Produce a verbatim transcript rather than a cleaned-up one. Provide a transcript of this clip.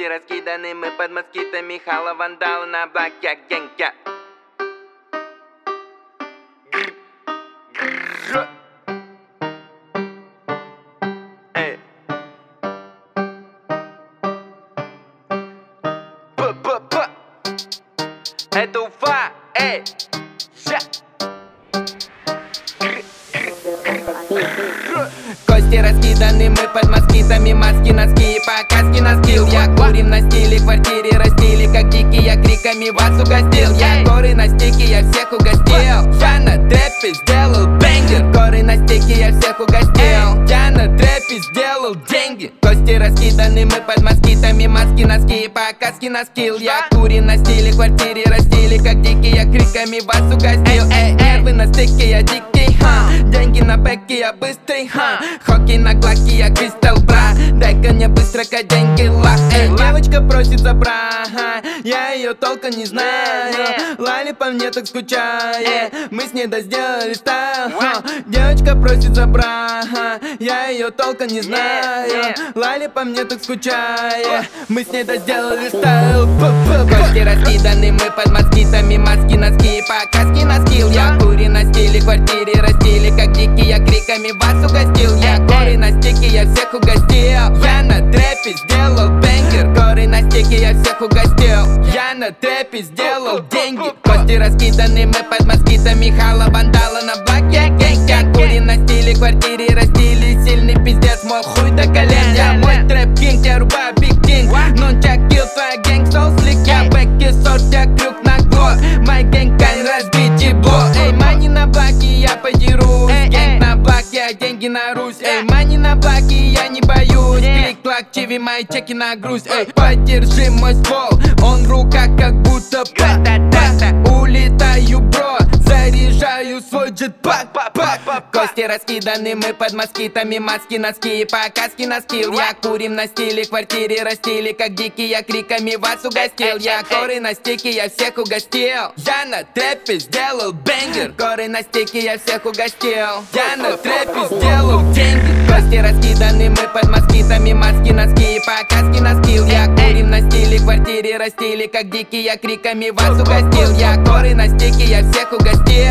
Кости раскиданы, мы под москитами, хала, вандалы на блоке, генька. Эй. П-п-п. Это Уфа, эй. Кости раскиданы, мы под москитами, маски, носки и показки на скилл. Я курим на стиле, квартире растили, как дикие, криками вас угостил. Я горы на стике, я всех угостил. Я на трэпе сделал бенгер. Горы на стике, я всех угостил. Я на трэпе сделал деньги. Кости раскиданы, мы под москитами, маски, носки и показки на скилл. Я курим на стиле, квартире растили, как дикие, криками вас угостил. Эй, нервы на стике, я дикий, ха. Деньги на бэке, я быстрый, ха. Хоккей на глаке, я кристалл, бра. Дай-ка мне быстро-ка деньги, лах. Эй, девочка просит за бра, я ее толком не знаю. Лали по мне так скучает, мы с ней да сделали стайл. Девочка просит за бра, я ее толком не знаю. Лали по мне так скучает, мы с ней да сделали стайл. Кости раскиданы, мы под москитами, маски, носки и показки на скилл. Я кури на стиле, квартире растили, как дикие, криками вас угостил. Я горы на стике, я всех угостил. Я на трэпе сделал бенгер. Горы на стике, я всех угостил. Я на трэпе сделал деньги. Кости раскиданы, мы под москитами, хала, вандала на блоке, гэнг. Я кури на стиле, квартире растили, сильный пиздец, мой хуй до колен. Я мой трэп кинг, я рубаю биг кинг. Нунчак килл, твоя гэнг соу слик. Я бэки сорт, я крюк на глок. Мой гэнг кайн разбить ебло. Эй, мани на блоке, я подерусь. Гэнг на блоке, я деньги на Русь. Эй, мани на блоке, я не боюсь. Клик-клак, чиви, мои чеки на груз. Эй, подержи мой ствол, он в руках как будто пак. Улетаю, бро, заряжаю свой джетпак. Кости раскиданы, мы под москитами, маски, носки и показки на скилл. Я курим на стиле, квартире растили, как дикие, криками вас угостил. Я горы на стике, я всех угостил. Я на трэпе сделал бенгер. Горы на стике, я всех угостил. Я на трэпе сделал деньги. Кости раскиданы, мы под москитами, маски, носки и показки на скилл. Я курим на стиле, квартире растили, как дикие, криками вас угостил. Я горы на стике, я всех угостил.